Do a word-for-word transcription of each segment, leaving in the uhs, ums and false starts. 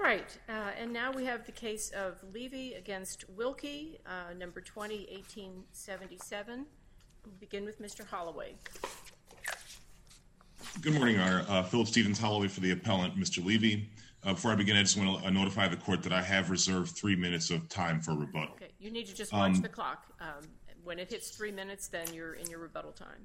right, uh, and now we have the case of Levy against Wilkie, uh, number twenty eighteen seventy-seven. We'll begin with Mister Holloway. Good morning, Your Honor. Uh, Philip Stevens Holloway for the appellant, Mister Levy. Uh, before I begin, I just want to uh, notify the court that I have reserved three minutes of time for rebuttal. Okay, you need to just watch um, the clock. Um, when it hits three minutes, then you're in your rebuttal time.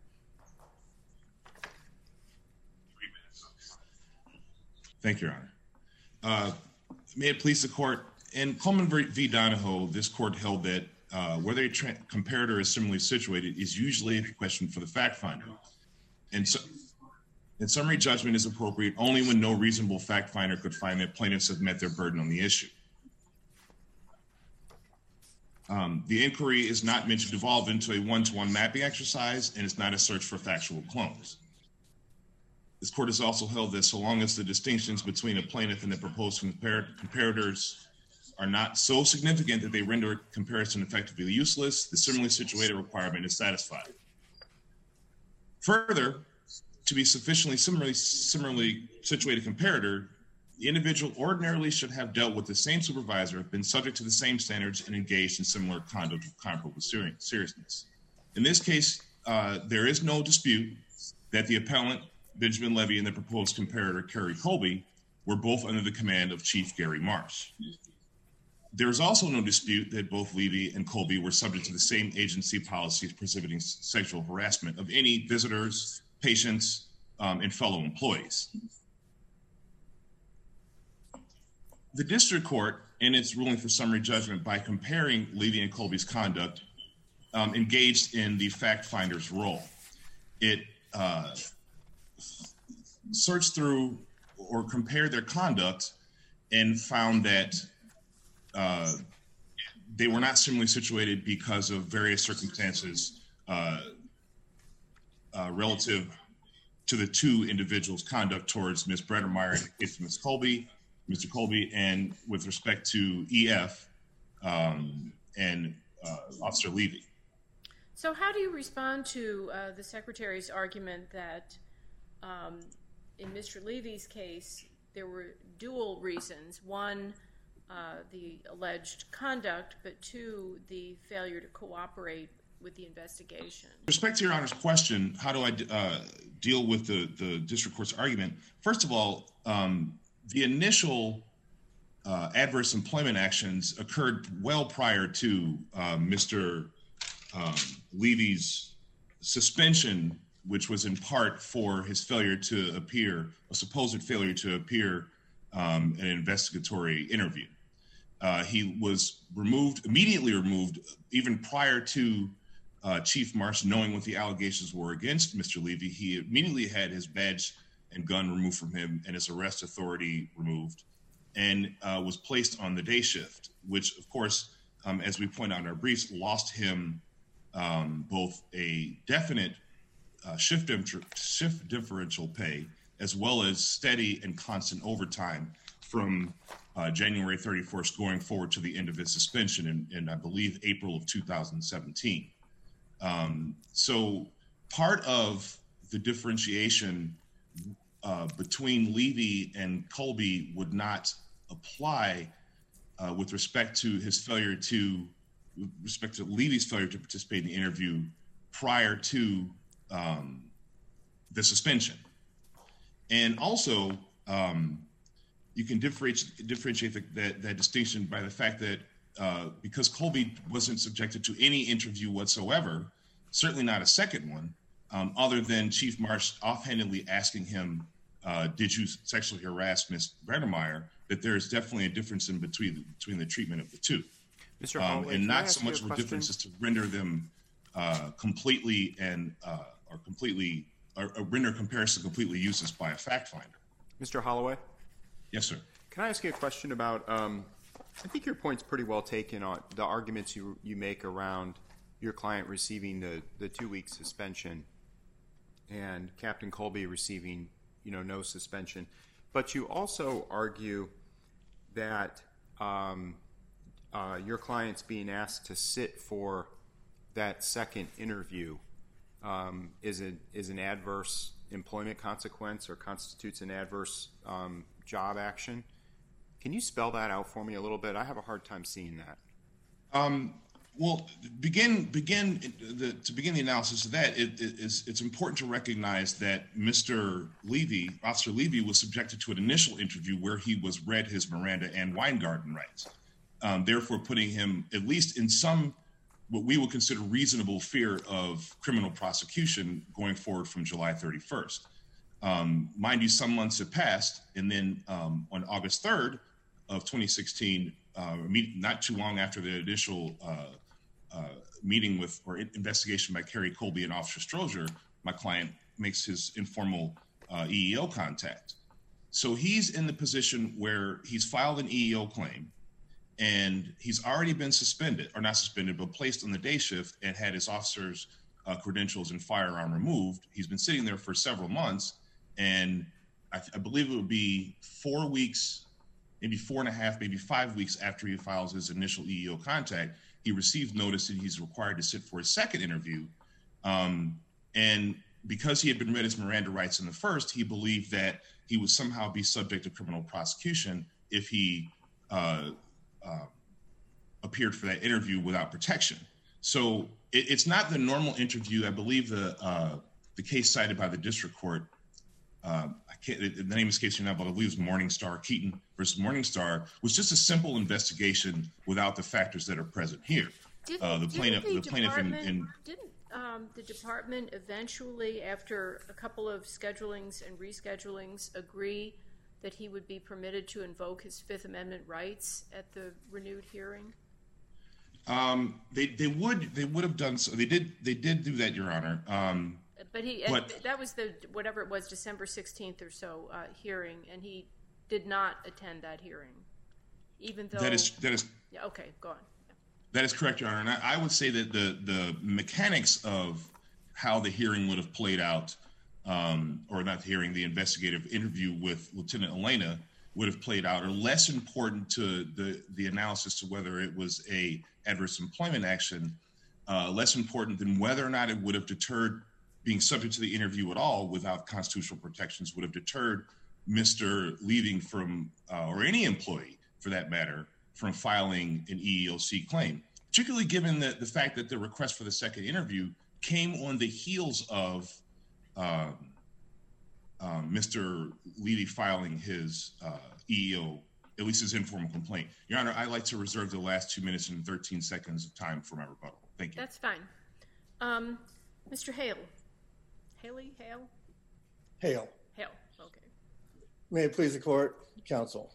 Three minutes. Thank you, Your Honor. Uh, may it please the court, in Coleman v. Donahoe, this court held that uh, whether a tra- comparator is similarly situated is usually a question for the fact finder. And so, and summary judgment is appropriate only when no reasonable fact finder could find that plaintiffs have met their burden on the issue. Um, the inquiry is not meant to devolve into a one-to-one mapping exercise, and it's not a search for factual clones. This court has also held that so long as the distinctions between a plaintiff and the proposed compar- comparators are not so significant that they render comparison effectively useless, the similarly situated requirement is satisfied. Further, to be sufficiently similarly, similarly situated comparator, the individual ordinarily should have dealt with the same supervisor, been subject to the same standards, and engaged in similar conduct of comparable seriousness. In this case, uh, there is no dispute that the appellant, Benjamin Levy, and the proposed comparator, Kerry Colby, were both under the command of Chief Gary Marsh. There is also no dispute that both Levy and Colby were subject to the same agency policies prohibiting sexual harassment of any visitors, patients, um, and fellow employees. The district court, in its ruling for summary judgment, by comparing Levy and Colby's conduct, um, engaged in the fact finder's role. It uh, searched through or compared their conduct and found that uh, they were not similarly situated because of various circumstances uh, uh, relative to the two individuals' conduct towards Miz Bredermeyer in the case of Miz Colby, Mister Colby, and with respect to E F um, and uh, Officer Levy. So how do you respond to uh, the Secretary's argument that um, in Mister Levy's case, there were dual reasons. One, uh, the alleged conduct, but two, the failure to cooperate with the investigation. With respect to Your Honor's question, how do I uh, deal with the, the district court's argument? First of all, um, the initial uh, adverse employment actions occurred well prior to uh, Mister Um, Levy's suspension, which was in part for his failure to appear, a supposed failure to appear um, in an investigatory interview. Uh, he was removed, immediately removed, even prior to uh, Chief Marsh knowing what the allegations were against Mister Levy. He immediately had his badge and gun removed from him and his arrest authority removed, and uh, was placed on the day shift, which, of course, um, as we point out in our briefs, lost him Um, both a definite uh, shift, shift differential pay, as well as steady and constant overtime from uh, January thirty-first going forward to the end of his suspension in, in I believe, April of two thousand seventeen. Um, so part of the differentiation uh, between Levy and Colby would not apply uh, with respect to his failure to with respect to Levy's failure to participate in the interview prior to um, the suspension. And also, um, you can differentiate, differentiate the, that, that distinction by the fact that uh, because Colby wasn't subjected to any interview whatsoever, certainly not a second one, um, other than Chief Marsh offhandedly asking him, uh, did you sexually harass Miz Bredermeyer, that there's definitely a difference in between, between the treatment of the two. Mister Um, Holloway, and not so much of a difference as to render them uh, completely and uh, or completely or, or render comparison completely useless by a fact finder. Mister Holloway? Yes, sir. Can I ask you a question about, um, I think your point's pretty well taken on the arguments you you make around your client receiving the, the two-week suspension and Captain Colby receiving, you know, no suspension. But you also argue that um, Uh, your client's being asked to sit for that second interview um, is, a, is an adverse employment consequence or constitutes an adverse um, job action. Can you spell that out for me a little bit? I have a hard time seeing that. Um, well, begin begin the, to begin the analysis of that. It, it, it's, it's important to recognize that Mister Levy, Officer Levy, was subjected to an initial interview where he was read his Miranda and Weingarten rights, um, therefore putting him at least in some what we would consider reasonable fear of criminal prosecution going forward from July thirty-first. Um, mind you, some months have passed, and then um, on August third of twenty sixteen, uh, not too long after the initial uh, uh, meeting with or investigation by Kerry Colby and Officer Strozier, my client makes his informal uh, E E O contact. So he's in the position where he's filed an E E O claim, and he's already been suspended, or not suspended, but placed on the day shift and had his officer's uh, credentials and firearm removed. He's been sitting there for several months, and I, I believe it would be four weeks, maybe four and a half, maybe five weeks after he files his initial E E O contact, he receives notice that he's required to sit for a second interview. Um, and because he had been read his Miranda rights in the first, he believed that he would somehow be subject to criminal prosecution if he uh, uh, appeared for that interview without protection. So it, it's not the normal interview. I believe the uh, the case cited by the district court, uh, I can't, the name escapes me now, but I believe it was Morningstar, Keaton versus Morningstar, was just a simple investigation without the factors that are present here. Didn't, uh, the plaintiff, the, the plaintiff in, in didn't um, the department eventually, after a couple of schedulings and reschedulings, agree that he would be permitted to invoke his Fifth Amendment rights at the renewed hearing? Um, they they would they would have done so. They did they did do that, Your Honor. Um, but he but, that was the whatever it was December sixteenth or so uh, hearing, and he did not attend that hearing, even though that is that is yeah. Okay, go on. Yeah. That is correct, Your Honor. And I, I would say that the the mechanics of how the hearing would have played out, um, or not the hearing, the investigative interview with Lieutenant Elena would have played out, are less important to the the analysis to whether it was a adverse employment action, uh, less important than whether or not it would have deterred being subject to the interview at all without constitutional protections, would have deterred Mister Leaving from, uh, or any employee for that matter, from filing an E E O C claim, particularly given the, the fact that the request for the second interview came on the heels of um, um, Mister Levy filing his uh, E E O, at least his informal complaint. Your Honor, I'd like to reserve the last two minutes and thirteen seconds of time for my rebuttal. Thank you. That's fine. Um, Mister Hale. Haley? Hale? Hale. Hale, okay. May it please the court, counsel.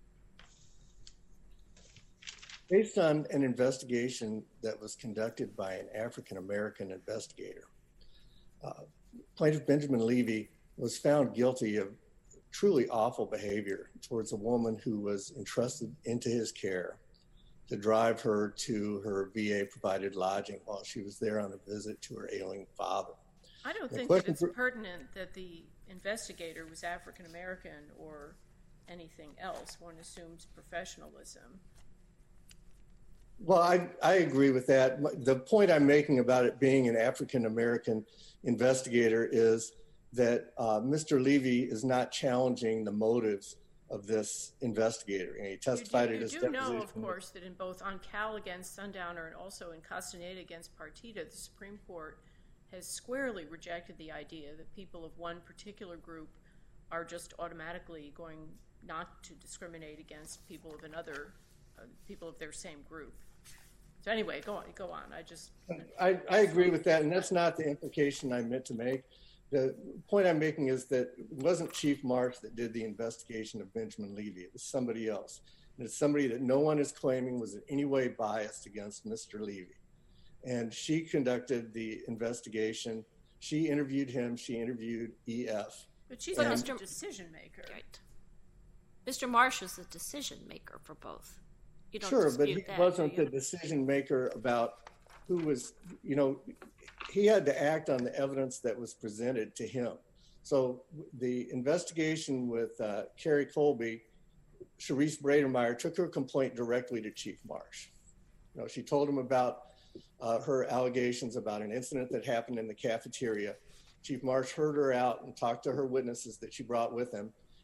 Based on an investigation that was conducted by an African-American investigator, uh, Plaintiff Benjamin Levy was found guilty of truly awful behavior towards a woman who was entrusted into his care to drive her to her V A-provided lodging while she was there on a visit to her ailing father. I don't the think that it's for- pertinent that the investigator was African-American or anything else. One assumes professionalism. Well, I, I agree with that. The point I'm making about it being an African-American investigator is that uh, Mister Levy is not challenging the motives of this investigator. And he testified you do, at his you do deposition. know, of course, that in both on Cal against Sundowner and also in Castaneda against Partita, the Supreme Court has squarely rejected the idea that people of one particular group are just automatically going not to discriminate against people of another, uh, people of their same group. So anyway, go on, go on. I just... I, I agree with that, and that's not the implication I meant to make. The point I'm making is that it wasn't Chief Marsh that did the investigation of Benjamin Levy. It was somebody else. And it's somebody that no one is claiming was in any way biased against Mister Levy. And she conducted the investigation. She interviewed him. She interviewed E F. But she's and, not a decision maker. Right. Mister Marsh was the decision maker for both. You don't sure, but he that, wasn't the decision maker about who was, you know, he had to act on the evidence that was presented to him. So the investigation with uh, Kerry Colby, Sharice Bradermeyer took her complaint directly to Chief Marsh. You know, she told him about uh, her allegations about an incident that happened in the cafeteria. Chief Marsh heard her out and talked to her witnesses that she brought with him.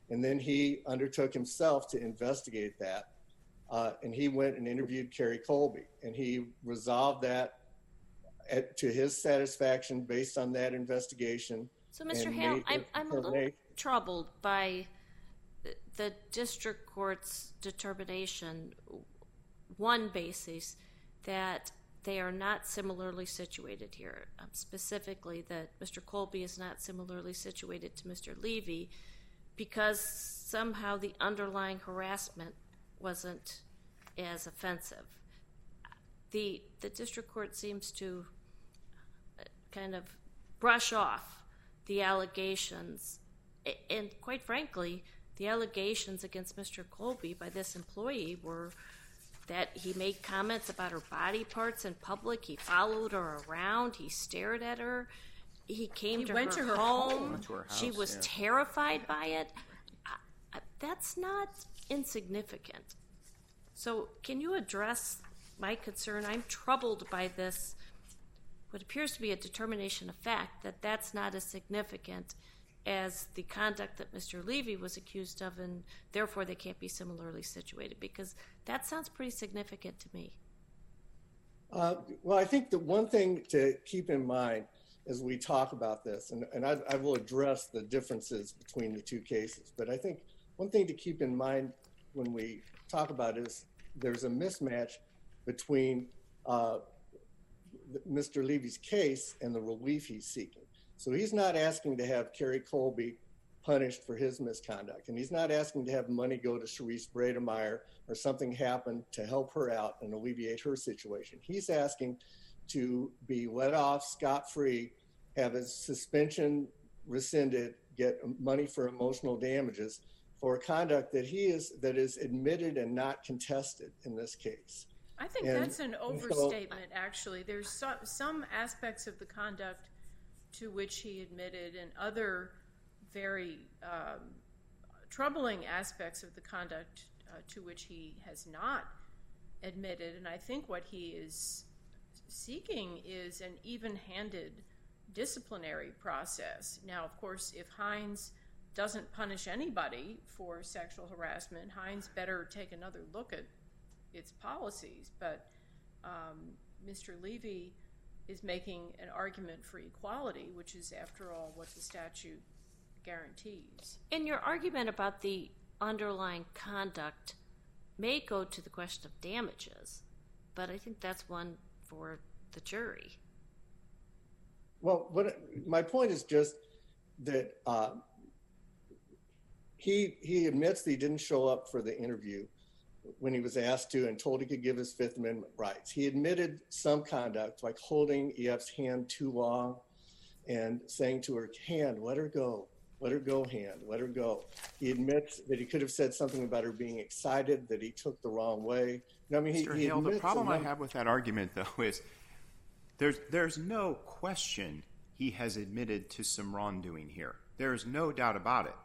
And then he undertook himself to investigate that. Uh, and he went and interviewed Kerry Colby, and he resolved that at, to his satisfaction based on that investigation. So, Mister Hale, I'm, I'm a little troubled by the district court's determination, one basis, that they are not similarly situated here, um, specifically that Mister Colby is not similarly situated to Mister Levy because somehow the underlying harassment wasn't as offensive. The, the district court seems to kind of brush off the allegations, and quite frankly, the allegations against Mister Colby by this employee were that he made comments about her body parts in public, he followed her around, he stared at her, he came he to, went her to her home, home. To her house, she was yeah. terrified by it. I, I, that's not insignificant. So can you address my concern? I'm troubled by this, what appears to be a determination of fact, that that's not as significant as the conduct that Mister Levy was accused of, and therefore they can't be similarly situated, because that sounds pretty significant to me. Uh, well, I think the one thing to keep in mind as we talk about this, and, and I, I will address the differences between the two cases, but I think one thing to keep in mind when we talk about it is there's a mismatch between uh, Mister Levy's case and the relief he's seeking. So he's not asking to have Kerry Colby punished for his misconduct, and he's not asking to have money go to Sharice Brademeyer or something happen to help her out and alleviate her situation. He's asking to be let off scot-free, have his suspension rescinded, get money for emotional damages for conduct that he is that is admitted and not contested in this case. I think and, that's an overstatement, so, actually. There's so, some aspects of the conduct to which he admitted and other very um, troubling aspects of the conduct uh, to which he has not admitted. And I think what he is seeking is an even-handed disciplinary process. Now, of course, if Hines doesn't punish anybody for sexual harassment, Hines better take another look at its policies. But um, Mister Levy is making an argument for equality, which is, after all, what the statute guarantees. And your argument about the underlying conduct may go to the question of damages, but I think that's one for the jury. Well, what my point is just that uh, he he admits that he didn't show up for the interview when he was asked to and told he could give his Fifth Amendment rights. He admitted some conduct, like holding E F's hand too long and saying to her, hand, let her go, let her go, hand, let her go. He admits that he could have said something about her being excited, that he took the wrong way. I mean, he, Mister he Hale, the problem I have with that argument, though, is there's, there's no question he has admitted to some wrongdoing here. There is no doubt about it.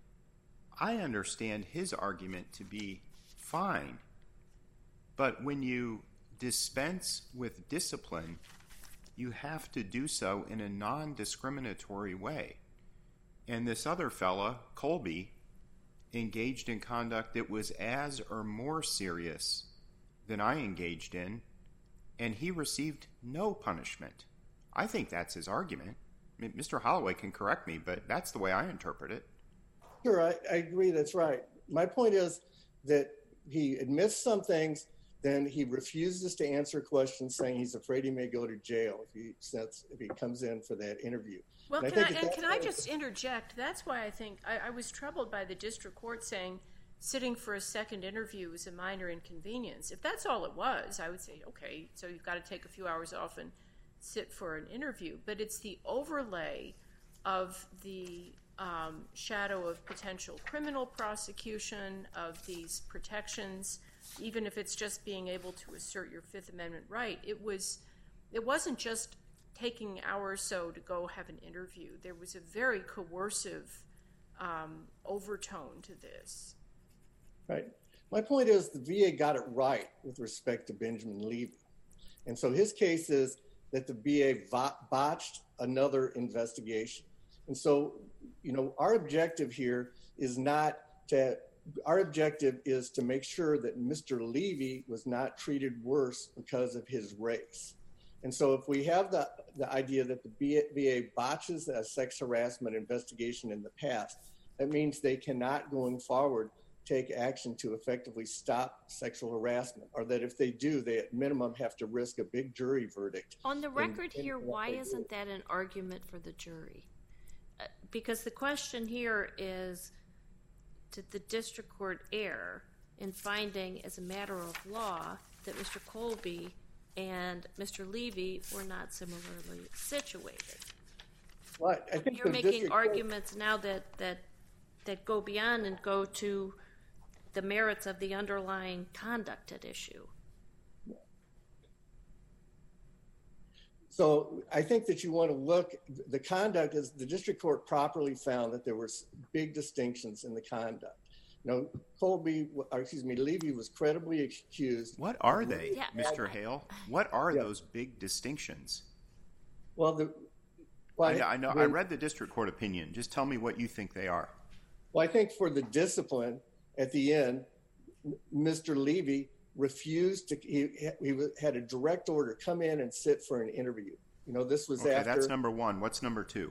I understand his argument to be fine, but when you dispense with discipline, you have to do so in a non-discriminatory way. And this other fella, Colby, engaged in conduct that was as or more serious than I engaged in, and he received no punishment. I think that's his argument. I mean, Mister Holloway can correct me, but that's the way I interpret it. Sure, I, I agree, that's right. My point is that he admits some things, then he refuses to answer questions, saying he's afraid he may go to jail if he sets, if he comes in for that interview. Well, and can I, I, and can I just interject? That's why I think I, I was troubled by the district court saying sitting for a second interview is a minor inconvenience. If that's all it was, I would say, okay, so you've got to take a few hours off and sit for an interview. But it's the overlay of the um, shadow of potential criminal prosecution, of these protections, even if it's just being able to assert your Fifth Amendment right. It was, it wasn't just taking an hour or so to go have an interview. There was a very coercive um, overtone to this. Right. My point is the V A got it right with respect to Benjamin Levy. And so his case is that the V A botched another investigation. And so, you know, our objective here is not to, our objective is to make sure that Mister Levy was not treated worse because of his race. And so if we have the, the idea that the V A botches a sex harassment investigation in the past, that means they cannot, going forward, take action to effectively stop sexual harassment, or that if they do, they at minimum have to risk a big jury verdict. On the record in, in here, why isn't that an argument for the jury? Uh, because the question here is, did the district court err in finding as a matter of law that Mister Colby and Mister Levy were not similarly situated? Well, I think you're making arguments court... now that, that, that go beyond and go to the merits of the underlying conduct at issue. So I think that you want to look, the conduct is the district court properly found that there were big distinctions in the conduct. You know, Colby, or excuse me, Levy was credibly accused. What are they, yeah. Mister Hale? What are yeah. those big distinctions? Well, the, well I, I know. When, I read the district court opinion. Just tell me what you think they are. Well, I think for the discipline at the end, Mister Levy refused to, he, he had a direct order, come in and sit for an interview. You know, this was okay, after. That's number one. What's number two?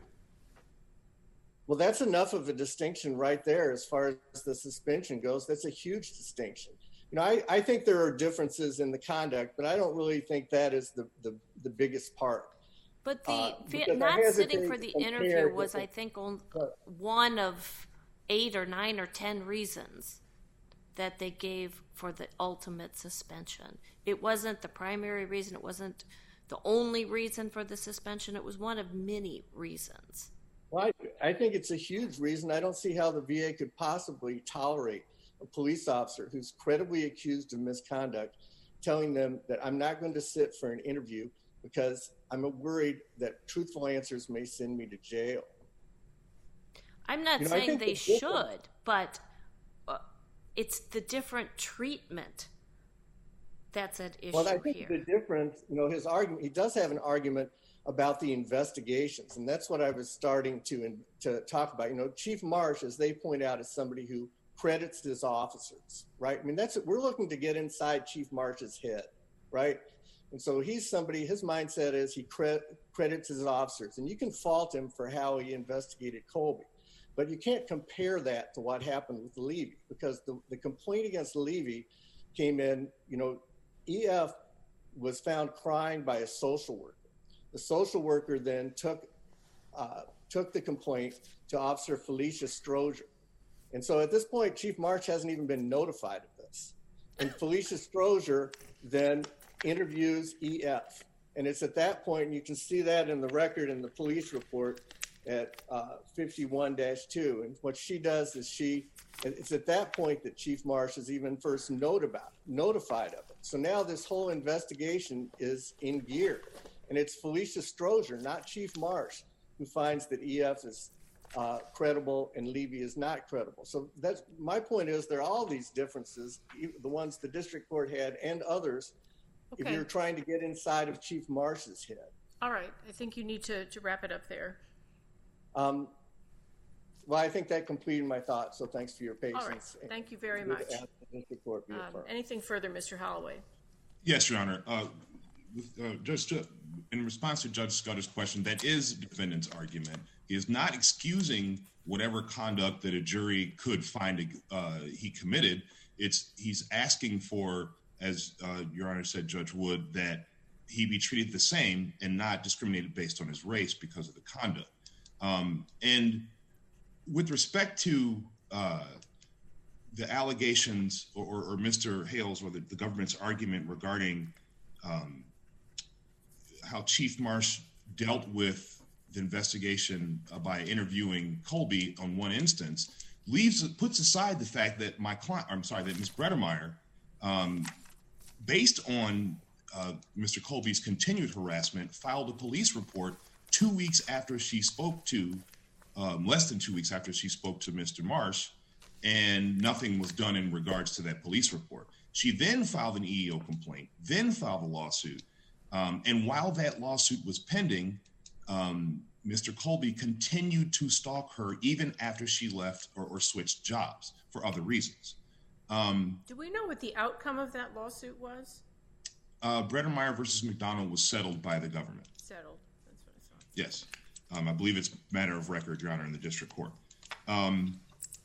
Well, that's enough of a distinction right there as far as the suspension goes. That's a huge distinction. You know, I, I think there are differences in the conduct, but I don't really think that is the, the, the biggest part. But the uh, not sitting for the interview was, I think, on one of eight or nine or ten reasons that they gave for the ultimate suspension. It wasn't the primary reason. It wasn't the only reason for the suspension. It was one of many reasons. Well, I, I think it's a huge reason. I don't see how the V A could possibly tolerate a police officer who's credibly accused of misconduct telling them that I'm not going to sit for an interview because I'm worried that truthful answers may send me to jail. I'm not you know, saying they should, but uh, it's the different treatment that's at issue well, I think here. The difference, you know, his argument, he does have an argument about the investigations, and that's what I was starting to, to talk about. You know, Chief Marsh, as they point out, is somebody who credits his officers, right? I mean, that's we're looking to get inside Chief Marsh's head, right? And so he's somebody, his mindset is he cre- credits his officers, and you can fault him for how he investigated Colby. But you can't compare that to what happened with Levy, because the, the complaint against Levy came in, you know, E F was found crying by a social worker. The social worker then took uh, took the complaint to Officer Felicia Strozier. And so at this point, Chief Marsh hasn't even been notified of this. And Felicia Strozier then interviews E F. And it's at that point, and you can see that in the record in the police report, at uh, fifty-one dash two. And what she does is she, it's at that point that Chief Marsh is even first note about it, notified of it. So now this whole investigation is in gear. And it's Felicia Strozier, not Chief Marsh, who finds that E F is uh, credible and Levy is not credible. So that's my point is there are all these differences, the ones the district court had and others, okay, if you're trying to get inside of Chief Marsh's head. All right. I think you need to, to wrap it up there. Um, well, I think that completed my thoughts, so thanks for your patience. All right. Thank you very much. Um, anything further, Mister Holloway? Yes, Your Honor. Uh, with, uh, just to, in response to Judge Scudder's question, that is the defendant's argument. He is not excusing whatever conduct that a jury could find uh, he committed. It's he's asking for, as uh, Your Honor said, Judge Wood, that he be treated the same and not discriminated based on his race because of the conduct. Um, and with respect to uh, the allegations or, or, or Mister Hale's or the, the government's argument regarding um, how Chief Marsh dealt with the investigation uh, by interviewing Colby on one instance, leaves puts aside the fact that my client, I'm sorry, that Miz Brettermeyer, um, based on uh, Mister Colby's continued harassment, filed a police report two weeks after she spoke to, um, less than two weeks after she spoke to Mister Marsh, and nothing was done in regards to that police report. She then filed an E E O complaint, then filed a lawsuit. Um, and while that lawsuit was pending, um, Mister Colby continued to stalk her even after she left or, or switched jobs for other reasons. Um, Do we know what the outcome of that lawsuit was? Uh, Brettermeyer versus McDonald was settled by the government. Settled. That's what I thought. Yes. Um, I believe it's a matter of record, Your Honor, in the district court. Um,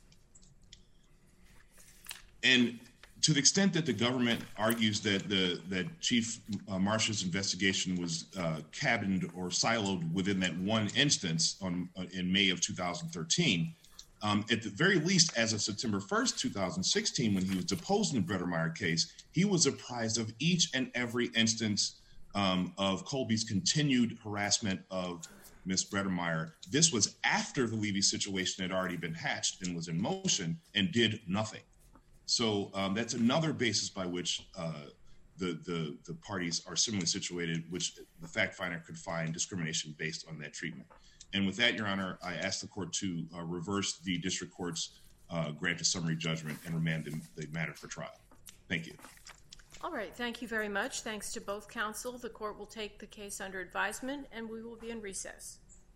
and to the extent that the government argues that the that Chief uh, Marsh's investigation was uh, cabined or siloed within that one instance on uh, in May of two thousand thirteen, um, at the very least, as of September first, two thousand sixteen, when he was deposed in the Brettermeyer case, he was apprised of each and every instance um, of Colby's continued harassment of Miz Brettermeyer. This was after the Levy situation had already been hatched and was in motion and did nothing. So um, that's another basis by which uh, the, the the parties are similarly situated, which the fact finder could find discrimination based on that treatment. And with that, Your Honor, I ask the court to uh, reverse the district court's uh, grant of summary judgment and remand the, the matter for trial. Thank you. All right. Thank you very much. Thanks to both counsel. The court will take the case under advisement, and we will be in recess.